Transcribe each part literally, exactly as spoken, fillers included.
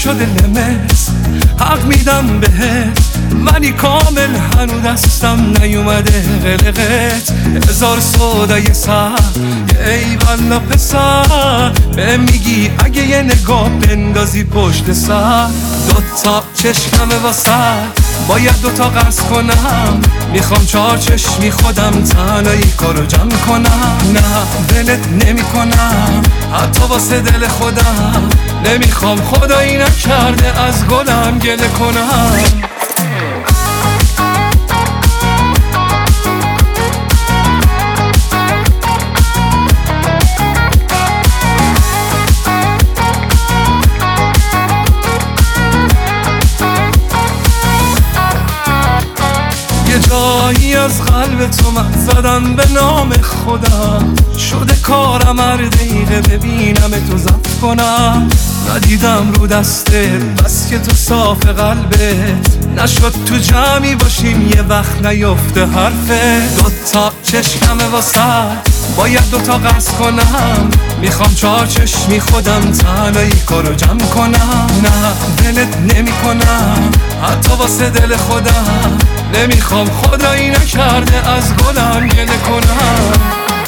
نشده نمس حق میدم بهت ولی کامل هنو دستم نیومده قلقت هزار سودای سر ای والا پسر به میگی اگه یه نگاه بندازی پشت سر دوتا چشمه واسه باید دوتا قرض کنم میخوام چهار چشمی خودم تنهایی کارو جمع کنم نه ولت نمی کنم حتی واسه دل خودم نمیخوام خدایی نکرده از گلم گله کنم جایی از قلب تو من زدم به نام خودم شده کارم هر دقیقه ببینم تو ضبط کنم ندیدم رو دستت بس که تو صاف قلبت نشد تو جمعی باشیم یه وقت نیفته حرفت دوتا چشمه واسه باید دوتا قرض کنم میخوام چهار چشمی خودم تنهایی کارو جمع کنم نه ولت نمی کنم حتی واسه دل خودم نمیخوام خدایی نکرده از گلم گله کنم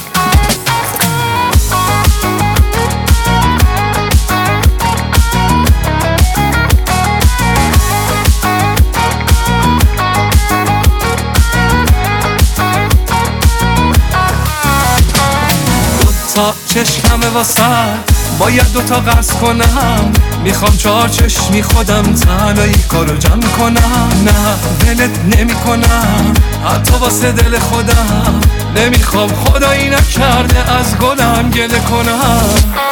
دوتا چشمه واسه باید دوتا قرض کنم میخوام چهار چشمی خودم تنهایی کارو جمع کنم نه ولت نمی کنم حتی واسه دل خودم نمیخوام خدایی نکرده از گلم گله کنم